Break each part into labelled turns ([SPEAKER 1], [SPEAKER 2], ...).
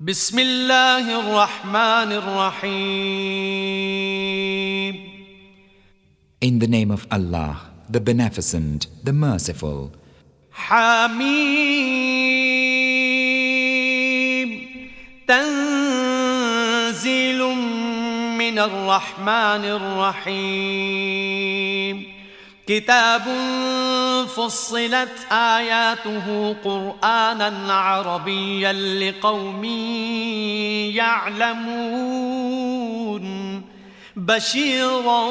[SPEAKER 1] بسم الله الرحمن الرحيم.
[SPEAKER 2] In the name of Allah, the Beneficent, the Merciful.
[SPEAKER 1] حميم تنزيل من الرحمن الرحيم. كتاب فصلت آياته قرآنا عربيا لقوم يعلمون بشيرا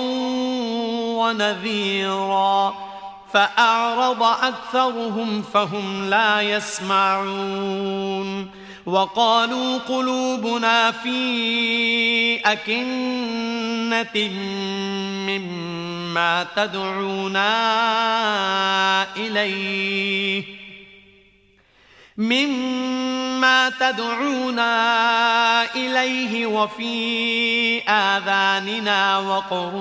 [SPEAKER 1] ونذيرا فأعرض أكثرهم فهم لا يسمعون. وقالوا قلوبنا في أكنة مما تدعونا إليه وفي آذاننا وقر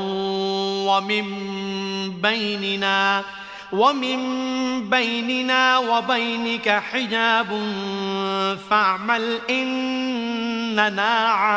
[SPEAKER 1] ومن بيننا وبينك حجاب فاعمل إننا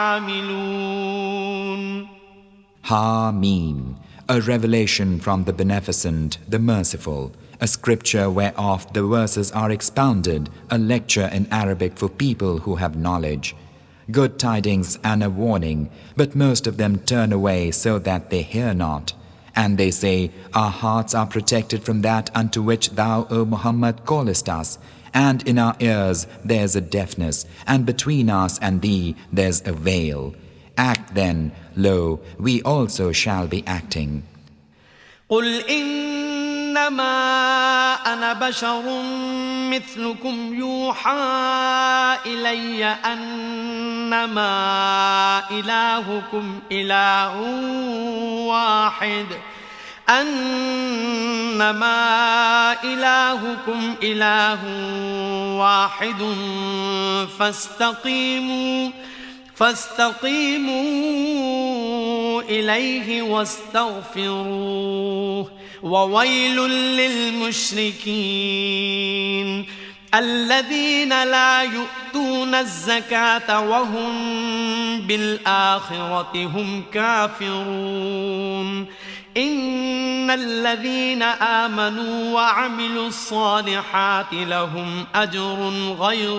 [SPEAKER 1] عاملون.
[SPEAKER 2] Hamim, a revelation from the Beneficent, the Merciful, a scripture whereof the verses are expounded, a lecture in Arabic for people who have knowledge. Good tidings and a warning, but most of them turn away so that they hear not. And they say, our hearts are protected from that unto which thou, O Muhammad, callest us, and in our ears there's a deafness, and between us and thee there's a veil. Act then, lo, we also shall be acting.
[SPEAKER 1] قل إنما أنا بشر مثلكم يوحى إلي أنما إلهكم إله واحد فاستقيموا إليه واستغفروه وويل للمشركين الذين لا يؤتون الزكاة وهم بالآخرة هم كافرون. إن الذين آمنوا وعملوا الصالحات لهم أجر غير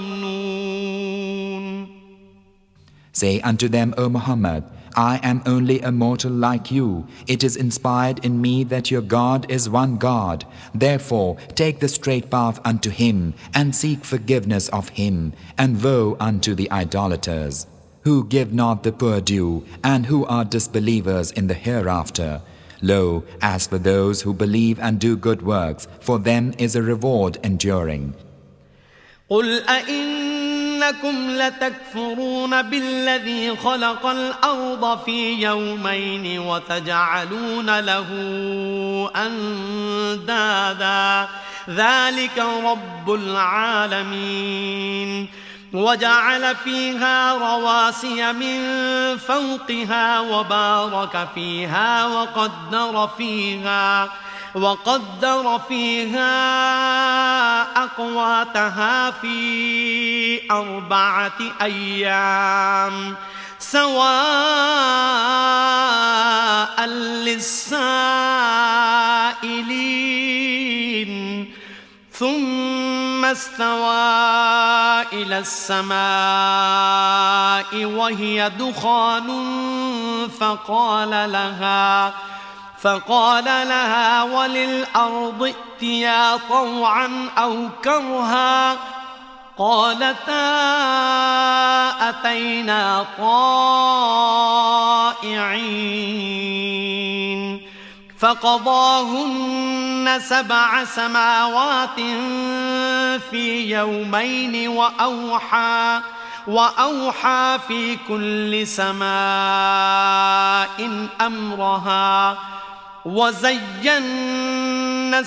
[SPEAKER 1] ممنون.
[SPEAKER 2] Say unto them, O Muhammad, I am only a mortal like you. It is inspired in me that your God is one God. Therefore, take the straight path unto Him, and seek forgiveness of Him, and woe unto the idolaters, who give not the poor due, and who are disbelievers in the hereafter. Lo, as for those who believe and do good works, for them is a reward enduring.
[SPEAKER 1] قل أئنكم لتكفرون بالذي خلق الأرض في يومين وتجعلون له أندادا ذلك رب العالمين. وجعل فيها رواسي من فوقها وبارك فيها وقدر فيها أقواتها في 4 أيام سواء للسائلين. ثم استوى إلى السماء وهي دخان فقال لها وللأرض ائتيا طوعا أو كرها قالتا أتينا طائعين. فقضاهن 7 سماوات في يومين وأوحى في كل سماء أمرها وزينا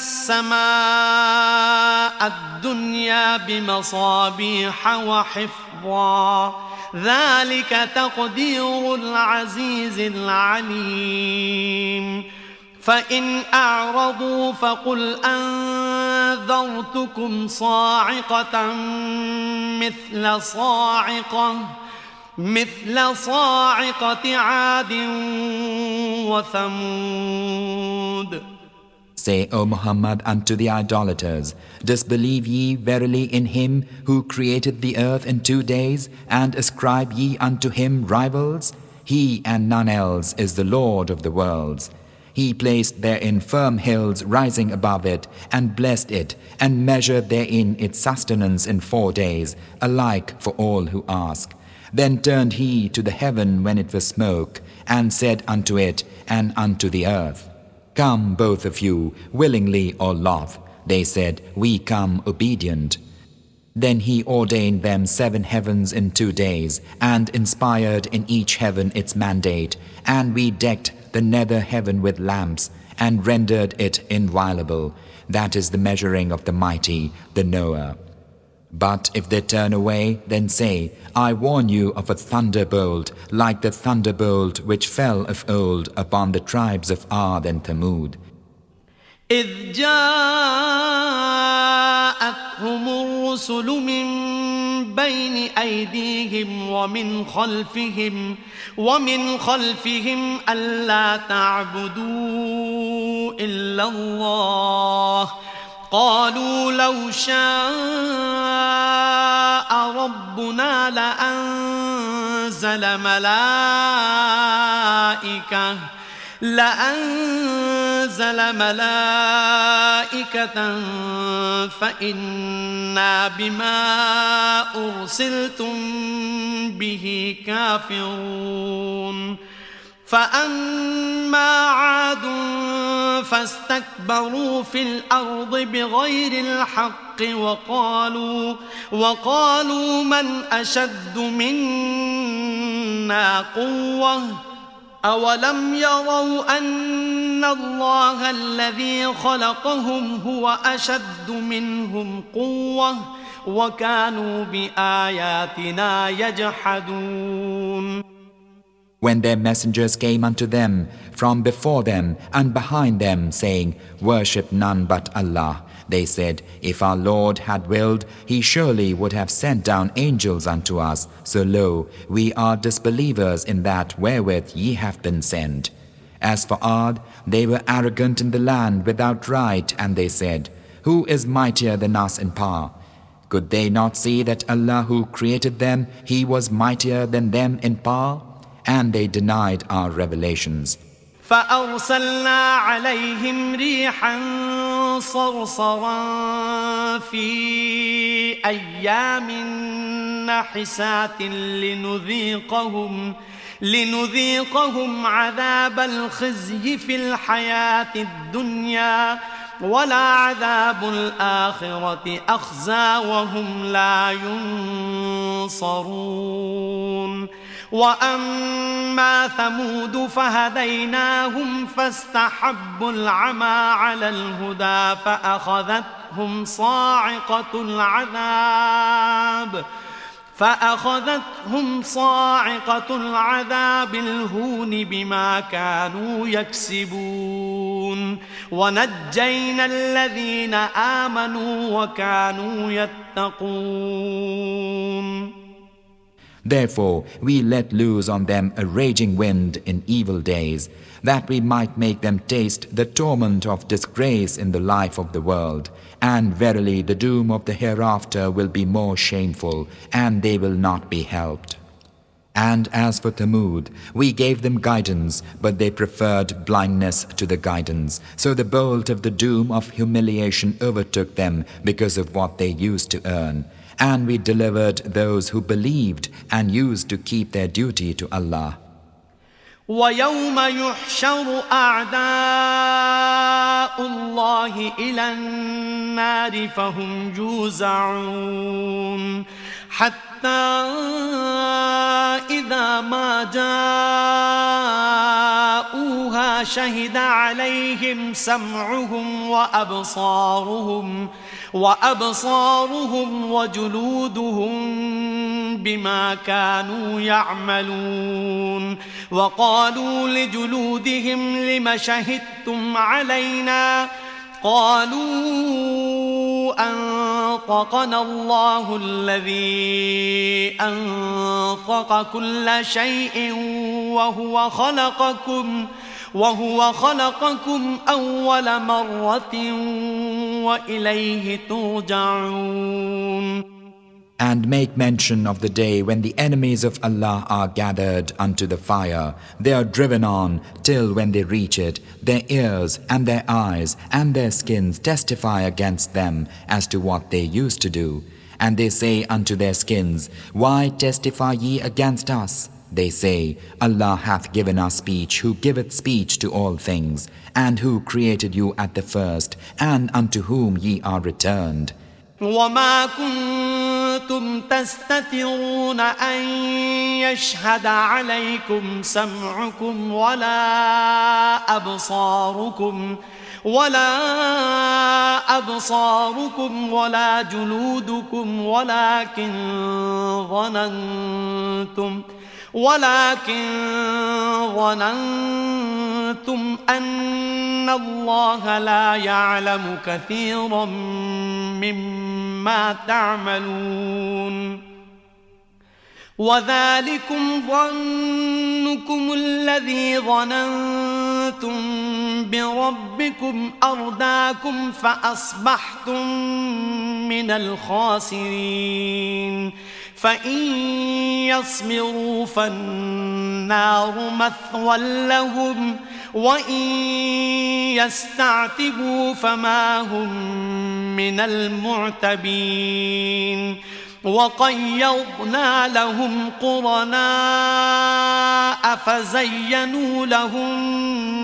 [SPEAKER 1] السماء الدنيا بمصابيح وحفظا ذلك تقدير العزيز العليم. فإن أعرضوا فقل أنذرتكم فأنذرتكم صاعقة مثل صاعقة عاد وثمود.
[SPEAKER 2] Say, O Muhammad, unto the idolaters, disbelieve ye verily in him who created the earth in 2 days, and ascribe ye unto him rivals? He and none else is the Lord of the worlds. He placed therein firm hills rising above it, and blessed it, and measured therein its sustenance in 4 days, alike for all who ask. Then turned he to the heaven when it was smoke, and said unto it and unto the earth, Come both of you, willingly or loth. They said, We come obedient. Then he ordained them 7 heavens in 2 days, and inspired in each heaven its mandate, and we decked the nether heaven with lamps, and rendered it inviolable. That is the measuring of the mighty, the knower. But if they turn away, then say, I warn you of a thunderbolt, like the thunderbolt which fell of old upon the tribes of Ad and Thamud.
[SPEAKER 1] إذ جاءتهم الرسل من بين أيديهم ومن خلفهم ألا تعبدوا إلا الله قالوا لو شاء ربنا لأنزل ملائكة فإنا بما أرسلتم به كافرون فأما عاد فاستكبروا في الأرض بغير الحق وقالوا من أشد منا قوة أولم يروا أن الله الذي خلقهم هو أشد منهم قوة وكانوا بآياتنا يجحدون.
[SPEAKER 2] When their messengers came unto them from before them and behind them, saying, Worship none but Allah, they said, If our Lord had willed, He surely would have sent down angels unto us. So lo, we are disbelievers in that wherewith ye have been sent. As for Ad, they were arrogant in the land without right, and they said, Who is mightier than us in power? Could they not see that Allah who created them, He was mightier than them in power? And they denied our revelations.
[SPEAKER 1] فأرسلنا عليهم ريحا صرصرا في أيام نحسات لنذيقهم عذاب الخزي في الحياة الدنيا ولعذاب الآخرة أخزى وهم لا ينصرون. وأما ثمود فهديناهم فاستحبوا العمى على الهدى فأخذتهم صاعقة العذاب الهون بما كانوا يكسبون ونجينا الذين آمنوا وكانوا يتقون.
[SPEAKER 2] Therefore, we let loose on them a raging wind in evil days, that we might make them taste the torment of disgrace in the life of the world. And verily, the doom of the hereafter will be more shameful, and they will not be helped. And as for Thamud, we gave them guidance, but they preferred blindness to the guidance. So the bolt of the doom of humiliation overtook them because of what they used to earn. And we delivered those who believed and used to keep their duty to Allah.
[SPEAKER 1] وَيَوْمَ يُحْشَرُ أَعْدَاءُ اللَّهِ إِلَى النَّارِ فَهُمْ يُوزَعُونَ حَتَّى إِذَا مَا جَاءُوهَا شَهِدَ عَلَيْهِمْ سَمْعُهُمْ وأبصارهم وجلودهم بما كانوا يعملون. وقالوا لجلودهم لم شهدتم علينا قالوا أنطقنا الله الذي أنطق كل شيء وهو خلقكم أول مرة وإليه ترجعون.
[SPEAKER 2] And make mention of the day when the enemies of Allah are gathered unto the fire. They are driven on till when they reach it, their ears and their eyes and their skins testify against them as to what they used to do. And they say unto their skins, Why testify ye against us? They say, Allah hath given us speech, who giveth speech to all things, and who created you at the first, and unto whom ye are returned.
[SPEAKER 1] وما كنتم تستترون أن يشهد عليكم سمعكم ولا أبصاركم ولا جلودكم ولكن ظننتم أن الله لا يعلم كثيرا مما تعملون. وذلكم ظنكم الذي ظننتم بربكم أرداكم فأصبحتم من الخاسرين. فإن يصبروا فالنار مثوى لهم وإن يستعتبوا فما هم من المعتبين. وقيضنا لهم قرناء فزينوا لهم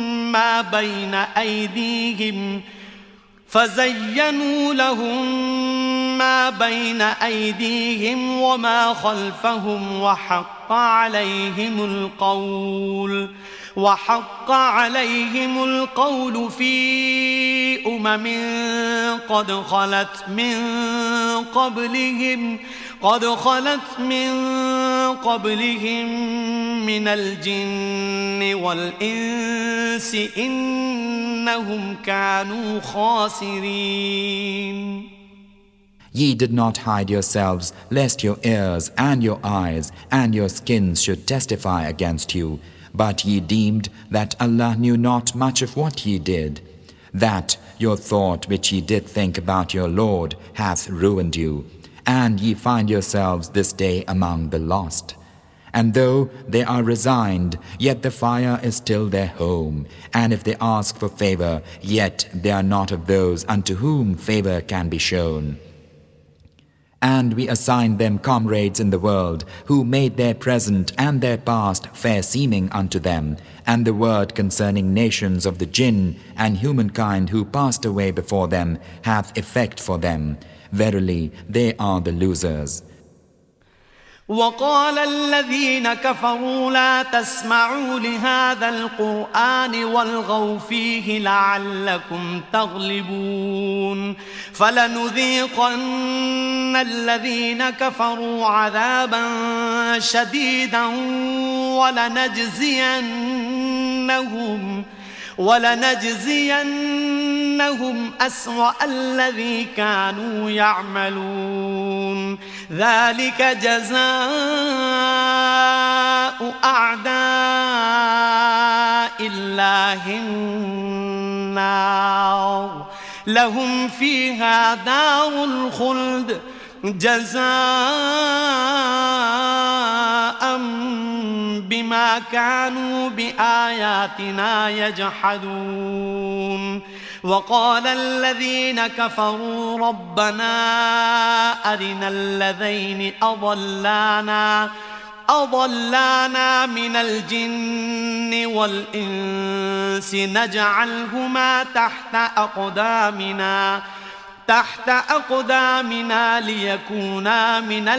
[SPEAKER 1] ما بين أيديهم وما خلفهم وحق عليهم القول في قد خلت من قبلهم من الجن والإنس إنهم كانوا خاسرين.
[SPEAKER 2] Ye did not hide yourselves, lest your ears and your eyes and your skins should testify against you. But ye deemed that Allah knew not much of what ye did. That your thought which ye did think about your Lord hath ruined you, and ye find yourselves this day among the lost. And though they are resigned, yet the fire is still their home. And if they ask for favor, yet they are not of those unto whom favor can be shown. And we assigned them comrades in the world, who made their present and their past fair seeming unto them, and the word concerning nations of the jinn and humankind who passed away before them hath effect for them. Verily, they are the losers.
[SPEAKER 1] وقال الذين كفروا لا تسمعوا لهذا القرآن والغوا فيه لعلكم تغلبون. فلنذيقن الذين كفروا عذابا شديدا ولنجزينهم أسوأ الذي كانوا يعملون. ذلك جزاء أعداء الله النار لهم فيها دار الخلد جزاء بما كانوا بآياتنا يجحدون. وقال الذين كفروا ربنا أرنا الذين أضلانا من الجن والإنس نجعلهما تحت أقدامنا ليكونا من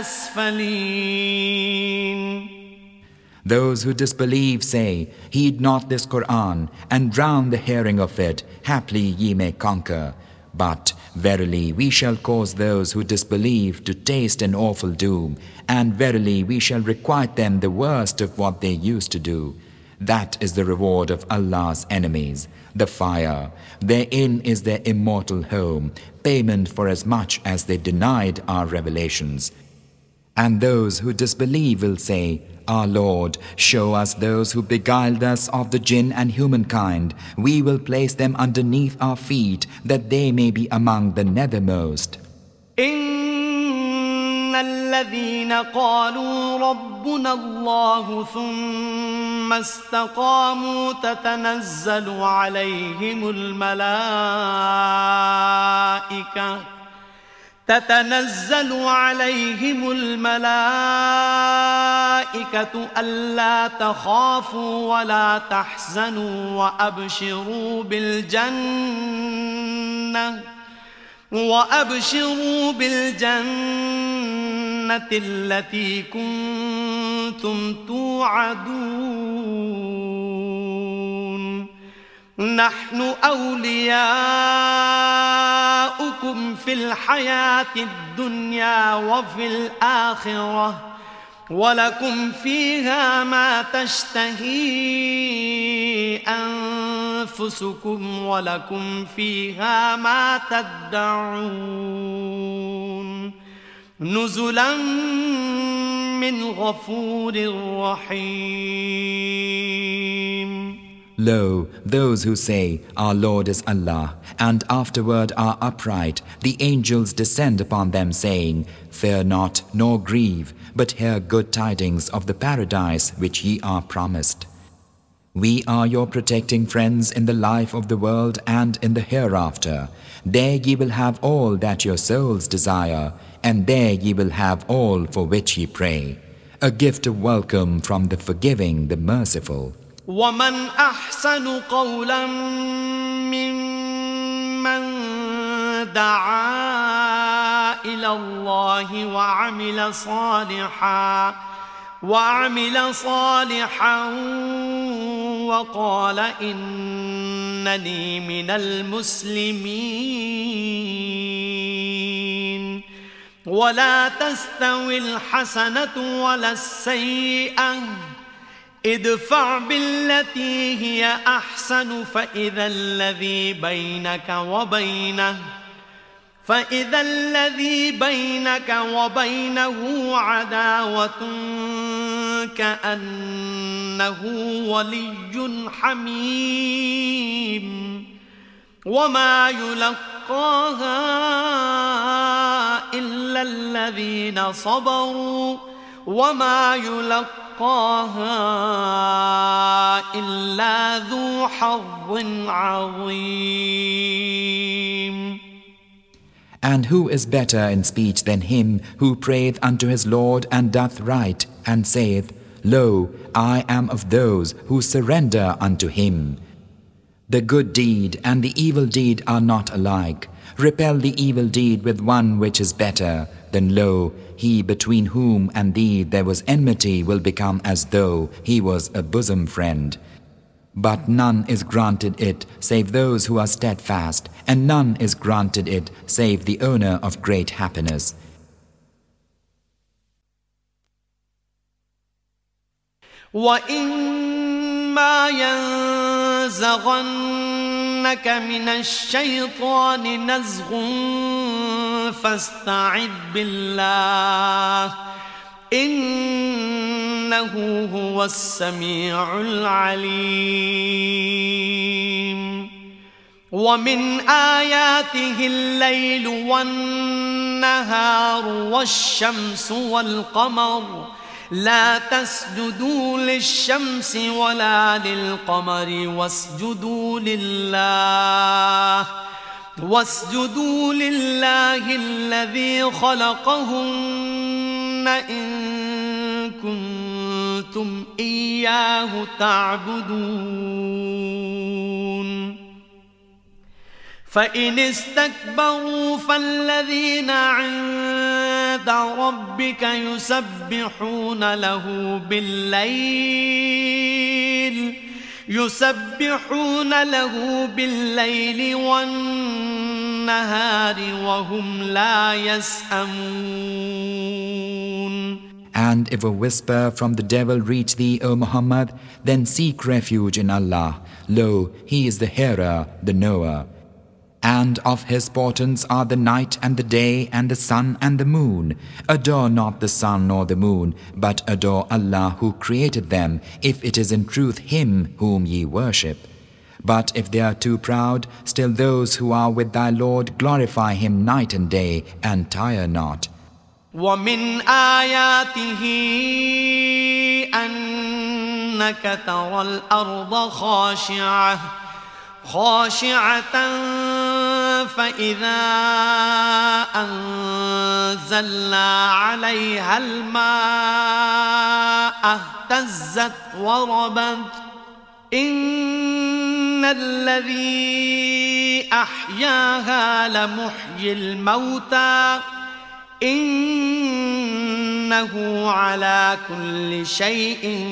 [SPEAKER 1] الأسفلين.
[SPEAKER 2] Those who disbelieve say, Heed not this Qur'an, and drown the hearing of it, haply ye may conquer. But verily we shall cause those who disbelieve to taste an awful doom, and verily we shall requite them the worst of what they used to do. That is the reward of Allah's enemies, the fire. Therein is their immortal home, payment for as much as they denied our revelations. And those who disbelieve will say, Our Lord, show us those who beguiled us of the jinn and humankind. We will place them underneath our feet, that they may be among the nethermost.
[SPEAKER 1] إن الذين قالوا ربنا الله ثم استقاموا تتنزل عليهم الملائكة ألا تخافوا ولا تحزنوا وأبشروا بالجنة التي كنتم توعدون نحن أولياؤكم في الحياة الدنيا وفي الآخرة ولكم فيها ما تشتهي أنفسكم ولكم فيها ما تدعون نزلا من غفور رحيم.
[SPEAKER 2] Lo, those who say, Our Lord is Allah, and afterward are upright, the angels descend upon them saying, Fear not, nor grieve, but hear good tidings of the paradise which ye are promised. We are your protecting friends in the life of the world and in the hereafter. There ye will have all that your souls desire, and there ye will have all for which ye pray. A gift of welcome from the forgiving, the merciful.
[SPEAKER 1] ومن أحسن قولا ممن دعا إلى الله وعمل صالحا وقال إنني من المسلمين ولا تستوي الحسنة ولا السيئة ادفع بالتي هي أحسن فإذا الذي بينك وبينه عداوة كأنه ولي حميم وما يلقاها إلا الذين صبروا وما يلقاها إلا ذو حظ عظيم.
[SPEAKER 2] And who is better in speech than him who prayeth unto his Lord and doth right, and saith, Lo, I am of those who surrender unto him. The good deed and the evil deed are not alike. Repel the evil deed with one which is better, then lo, he between whom and thee there was enmity will become as though he was a bosom friend. But none is granted it save those who are steadfast, and none is granted it save the owner of great happiness.
[SPEAKER 1] وَإِمَّا يَنزَغَنَّكَ مِنَ الشَّيْطَانِ نَزْغٌ فَاسْتَعِذْ بِاللَّهِ إِنَّهُ هُوَ السَّمِيعُ الْعَلِيمُ. وَمِنْ آيَاتِهِ اللَّيْلُ وَالنَّهَارُ وَالشَّمْسُ وَالْقَمَرُ لا تسجدوا للشمس ولا للقمر واسجدوا لله الذي خلقهن إن كنتم إياه تعبدون. فإن استكبروا فالذين عند ربك يسبحون له بالليل والنهار وهم لا يسأمون.
[SPEAKER 2] And if a whisper from the devil reach thee, O Muhammad, then seek refuge in Allah. Lo, He is the hearer, the knower. And of His portents are the night and the day and the sun and the moon. Adore not the sun nor the moon, but adore Allah who created them, if it is in truth Him whom ye worship. But if they are too proud, still those who are with thy Lord glorify Him night and day and tire not.
[SPEAKER 1] ومن آياته أنك ترى الأرض خاشعة فإذا أنزلنا عليها الماء اهتزت وربت إن الذي أحياها لمحيي الموتى إنه على كل شيء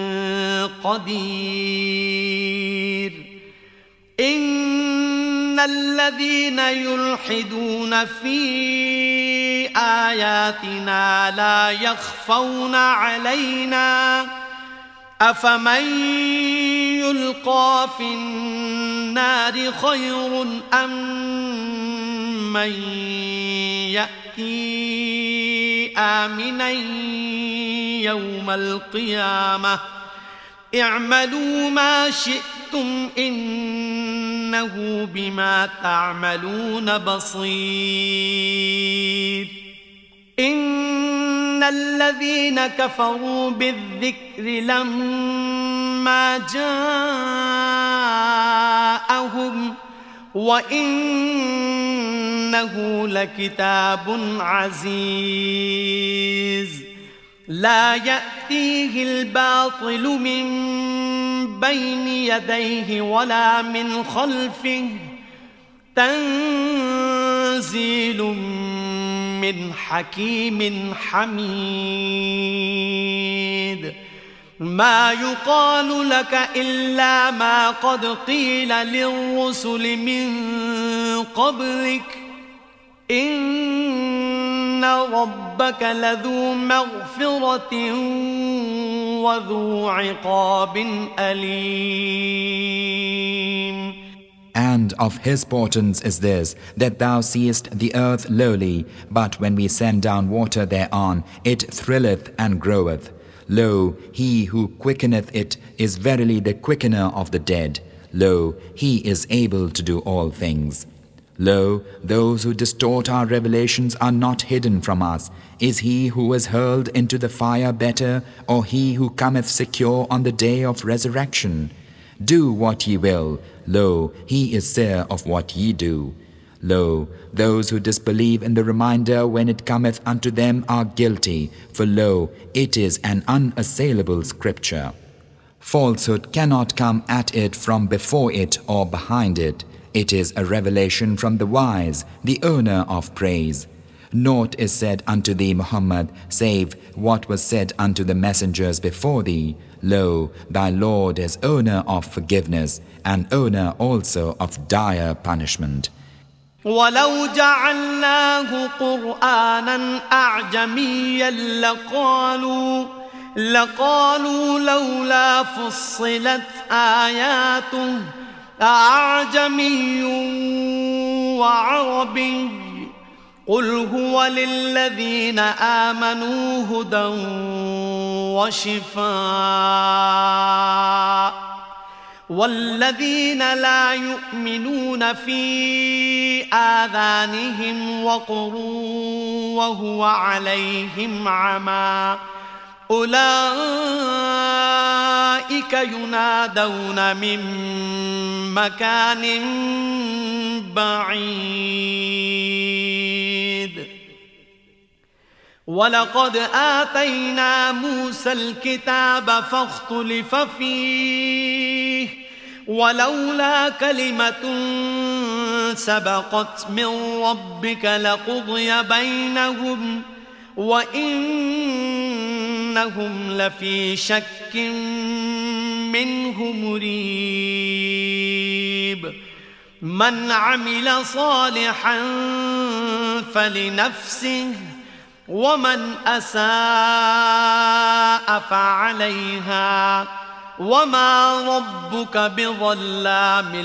[SPEAKER 1] قدير إن الذين يلحدون في آياتنا لا يخفون علينا أفمن يلقى في النار خير أم من يأتي آمنا يوم القيامة اعملوا ما شئتم إنه بما تعملون بصير إن الذين كفروا بالذكر لما جاءهم وإنه لكتاب عزيز لا يأتيه الباطل من بين يديه ولا من خلفه تنزيل من حكيم حميد ما يقال لك إلا ما قد قيل للرسل من قبلك إن ربك لذو مغفرة وذو عقاب أليم.
[SPEAKER 2] And of His portents is this, that thou seest the earth lowly, but when we send down water thereon, it thrilleth and groweth. Lo, He who quickeneth it is verily the quickener of the dead. Lo, He is able to do all things. Lo, those who distort our revelations are not hidden from us. Is he who is hurled into the fire better, or he who cometh secure on the day of resurrection? Do what ye will. Lo, He is seer of what ye do. Lo, those who disbelieve in the reminder when it cometh unto them are guilty, for lo, it is an unassailable scripture. Falsehood cannot come at it from before it or behind it. It is a revelation from the wise, the owner of praise. Naught is said unto thee, Muhammad, save what was said unto the messengers before thee. Lo, thy Lord is owner of forgiveness, and owner also of dire punishment.
[SPEAKER 1] ولو جعلناه قرآنا أعجميا لقالوا لولا فصلت آياته أعجمي وعربي قل هو للذين آمنوا هدى وشفاء والذين لا يؤمنون في آذانهم وقر وهو عليهم عمى أولئك ينادون من مكان بعيد ولقد آتينا موسى الكتاب فاختلف فيه ولولا كلمة سبقت من ربك لقضي بينهم وإنهم لفي شك منه مريب من عمل صالحا فلنفسه ومن أساء فعليها وما ربك بظلام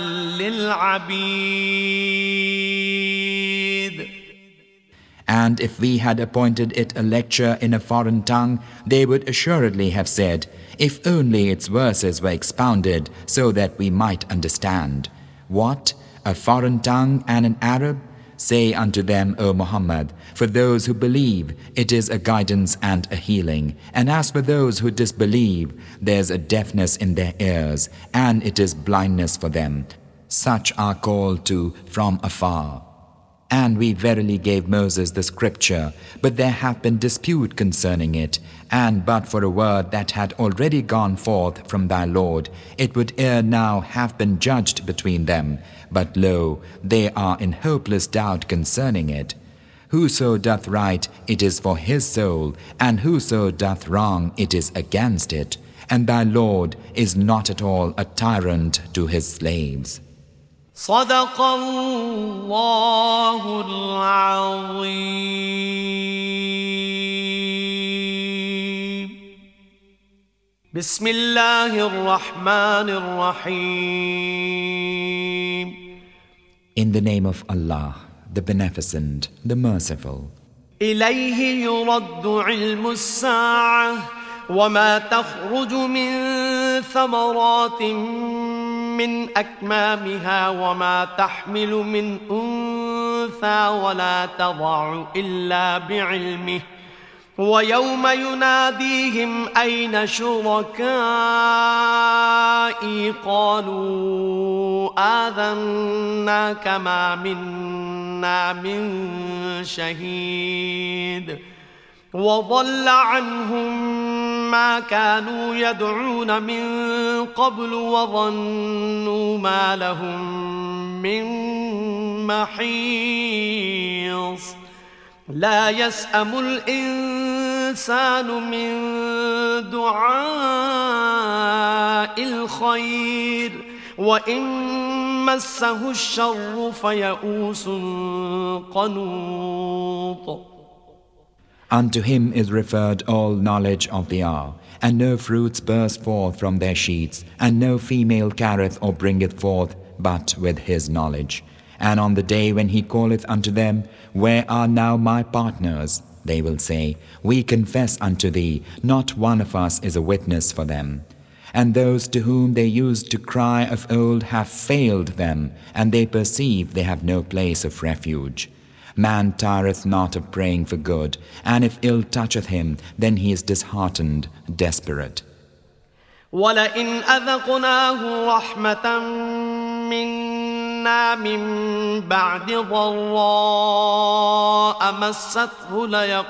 [SPEAKER 1] للعبيد.
[SPEAKER 2] And if we had appointed it a lecture in a foreign tongue, they would assuredly have said, if only its verses were expounded so that we might understand. What? A foreign tongue and an Arab? Say unto them, O Muhammad, for those who believe, it is a guidance and a healing. And as for those who disbelieve, there's a deafness in their ears, and it is blindness for them. Such are called to from afar. And we verily gave Moses the scripture, but there hath been dispute concerning it, and but for a word that had already gone forth from thy Lord, it would ere now have been judged between them. But lo, they are in hopeless doubt concerning it. Whoso doth right, it is for his soul, and whoso doth wrong, it is against it. And thy Lord is not at all a tyrant to his slaves.
[SPEAKER 1] صدق الله العظيم. بسم الله الرحمن الرحيم.
[SPEAKER 2] In the name of Allah, the Beneficent, the Merciful.
[SPEAKER 1] إليه يرد علم الساعة وما تخرج من ثمرات من أكمامها وما تحمل من أنثى ولا تضع إلا بعلمه ويوم يناديهم أين شركائي قالوا آذناك ما منا من شهيد وضل عنهم ما كانوا يدعون من قبل وظنوا ما لهم من محيص. لا يسأم الإنسان من دعاء الخير وإن مسه الشر فيئوس قنوط.
[SPEAKER 2] Unto him is referred all knowledge of the hour, and no fruits burst forth from their sheaths, and no female carrieth or bringeth forth but with his knowledge. And on the day when he calleth unto them, where are now my partners? They will say, we confess unto thee, not one of us is a witness for them. And those to whom they used to cry of old have failed them, and they perceive they have no place of refuge. Man tireth not of praying for good, and if ill toucheth him, then he is disheartened, desperate.
[SPEAKER 1] وَلَئِنْ أَذَقْنَاهُ رَحْمَةً مِنَّا مِنْ بَعْدِ ضَرَّاءَ مَسَّتْهُ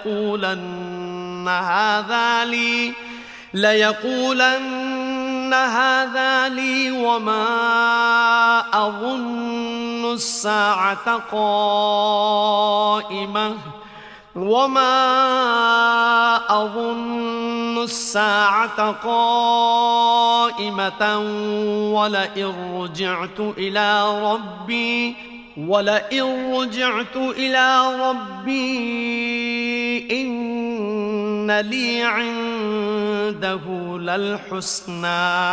[SPEAKER 1] ليقولن هذا لي وما أظن الساعة قائمة ولئن رجعت إلى ربي إن لي عنده للحسنى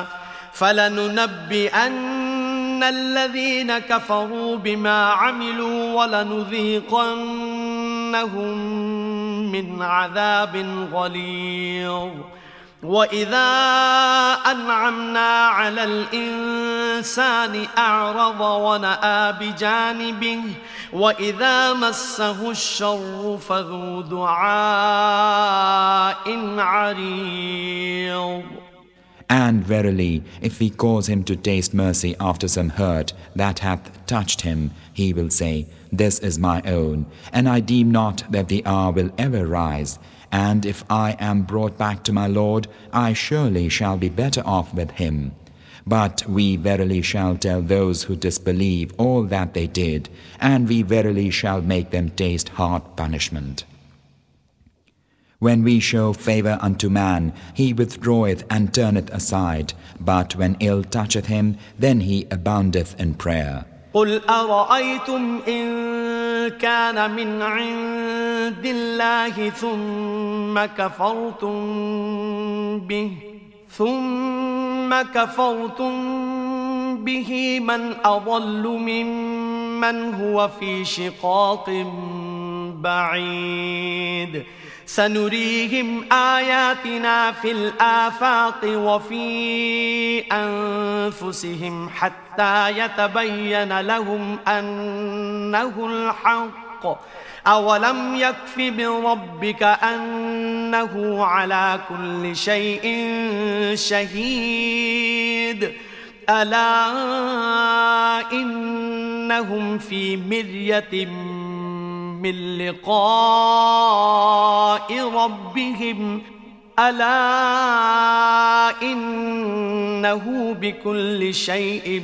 [SPEAKER 1] فلننبئن الذين كفروا بما عملوا ولنذيقنهم من عذاب غليظ. وإذا أنعمنا على الإنسان أعرض ونأى بجانبه وإذا مسه الشر فذو دعاء عريض.
[SPEAKER 2] And verily, if we cause him to taste mercy after some hurt that hath touched him, he will say, this is my own, and I deem not that the hour will ever rise. And if I am brought back to my Lord, I surely shall be better off with him. But we verily shall tell those who disbelieve all that they did, and we verily shall make them taste hard punishment. When we show favor unto man, he withdraweth and turneth aside, but when ill toucheth him, then he aboundeth in prayer.
[SPEAKER 1] قل أرأيتم إن كان من عند الله ثم كفرتم به من أضل ممن هو في شقاق بعيد سنريهم آياتنا في الآفاق وفي أنفسهم حتى يتبين لهم أنه الحق أولم يكف بربك أنه على كل شيء شهيد ألا إنهم في مرية من لقاء ربهم ألا إنه بكل شيء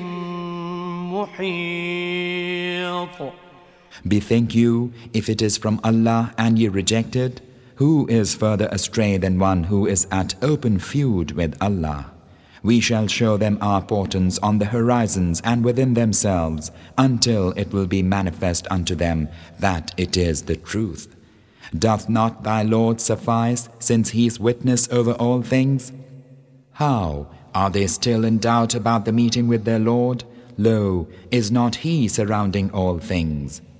[SPEAKER 1] محيط.
[SPEAKER 2] Bethink you, if it is from Allah and ye reject it, who is further astray than one who is at open feud with Allah? We shall show them our portents on the horizons and within themselves, until it will be manifest unto them that it is the truth. Doth not thy Lord suffice, since he is witness over all things? How? Are they still in doubt about the meeting with their Lord? Lo, is not he surrounding all things?